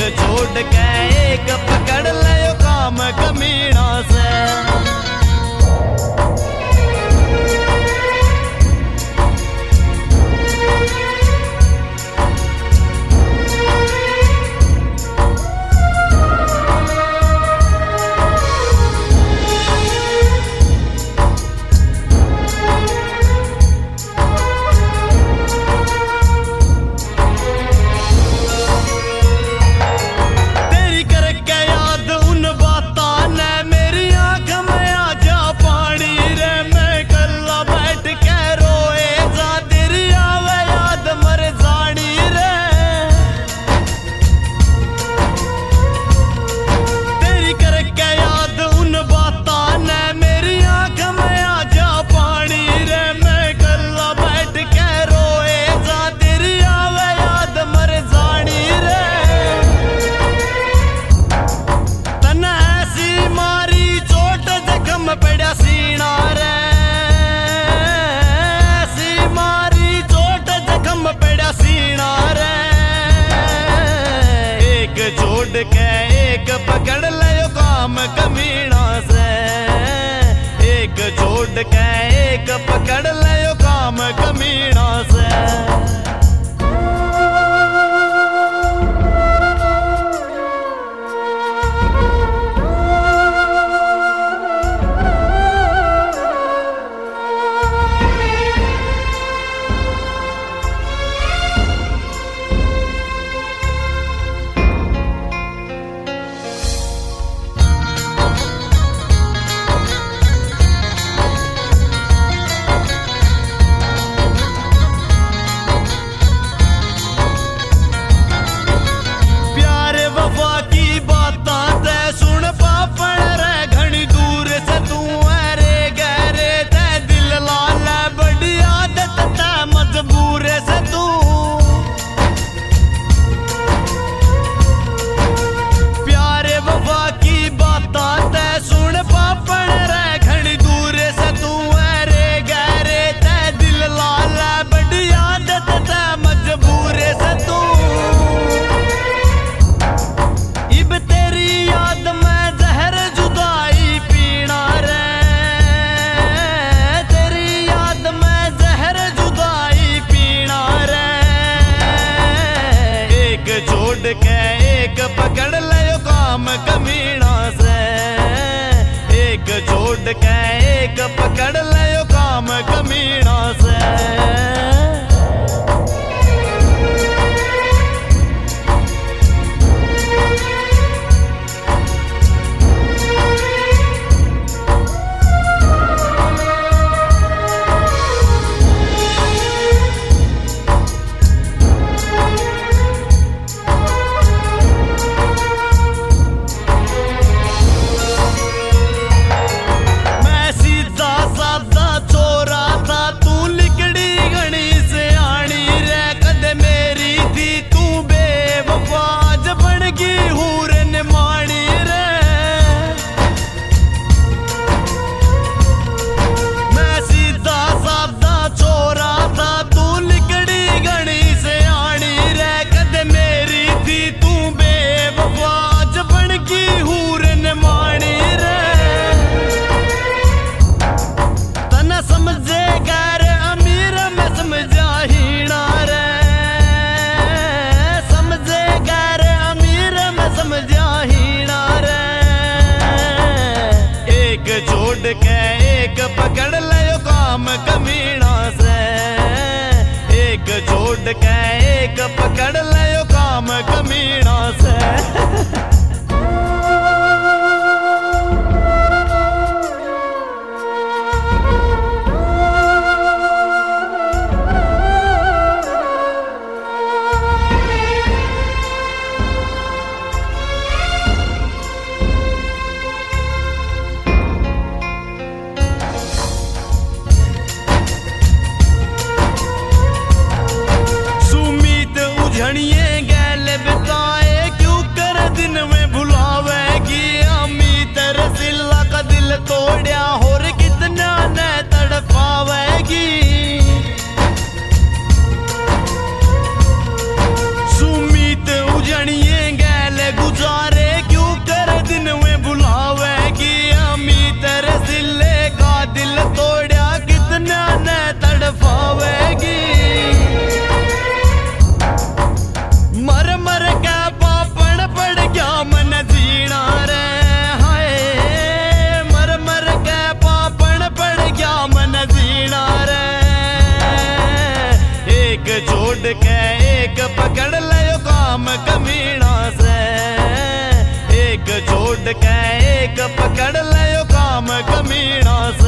छोड़ के एक पकड़ ले काम कमीना से। एक पकड़ ले काम कमीना से, एक छोड़ के एक पकड़ ले काम कमीना से। एक पकड़ ले काम कमीना से, एक छोड़ के एक पकड़ ले काम कमीना से। एक पकड़ ले काम कमीना से, एक छोड़ के एक पकड़ ले काम कमीना से। घणिए गैल बिताए क्यों कर दिन छोड़ के एक पकड़ ले काम कमीना से।